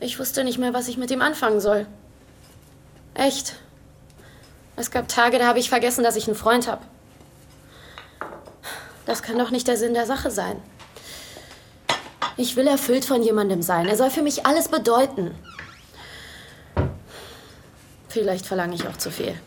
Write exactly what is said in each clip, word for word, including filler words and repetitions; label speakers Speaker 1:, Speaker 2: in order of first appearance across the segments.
Speaker 1: Ich wusste nicht mehr, was ich mit ihm anfangen soll. Echt. Es gab Tage, da habe ich vergessen, dass ich einen Freund habe. Das kann doch nicht der Sinn der Sache sein. Ich will erfüllt von jemandem sein. Er soll für mich alles bedeuten. Vielleicht verlange ich auch zu viel.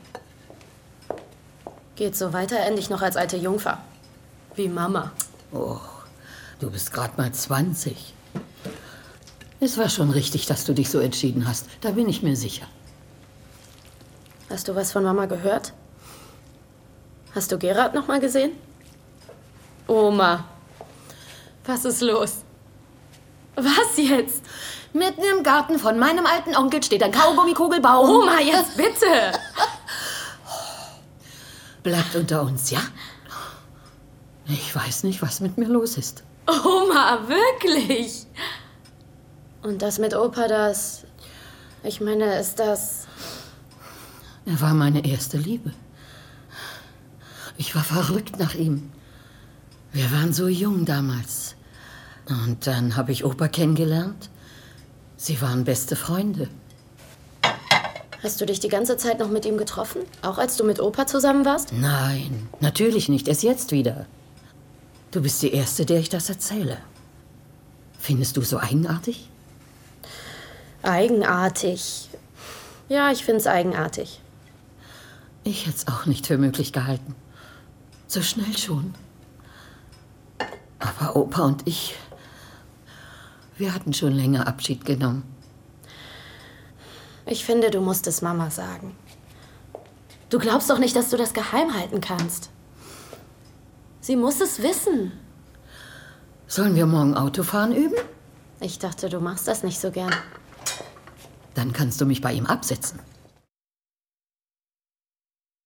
Speaker 1: Geht so weiter, ende ich noch als alte Jungfer. Wie Mama.
Speaker 2: Oh, du bist gerade mal zwanzig. Es war schon richtig, dass du dich so entschieden hast. Da bin ich mir sicher.
Speaker 1: Hast du was von Mama gehört? Hast du Gerhard noch mal gesehen? Oma, was ist los? Was jetzt?
Speaker 2: Mitten im Garten von meinem alten Onkel steht ein Kaugummikugelbaum.
Speaker 1: Oma, jetzt bitte!
Speaker 2: Bleibt unter uns, ja? Ich weiß nicht, was mit mir los ist.
Speaker 1: Oma, wirklich? Und das mit Opa, das... Ich meine, ist das...
Speaker 2: Er war meine erste Liebe. Ich war verrückt nach ihm. Wir waren so jung damals. Und dann habe ich Opa kennengelernt. Sie waren beste Freunde.
Speaker 1: Hast du dich die ganze Zeit noch mit ihm getroffen? Auch als du mit Opa zusammen warst?
Speaker 2: Nein, natürlich nicht. Erst jetzt wieder. Du bist die Erste, der ich das erzähle. Findest du so eigenartig?
Speaker 1: Eigenartig. Ja, ich find's eigenartig.
Speaker 2: Ich hätte es auch nicht für möglich gehalten. So schnell schon. Aber Opa und ich, wir hatten schon länger Abschied genommen.
Speaker 1: Ich finde, du musst es Mama sagen. Du glaubst doch nicht, dass du das geheim halten kannst. Sie muss es wissen.
Speaker 2: Sollen wir morgen Autofahren üben?
Speaker 1: Ich dachte, du machst das nicht so gern.
Speaker 2: Dann kannst du mich bei ihm absetzen.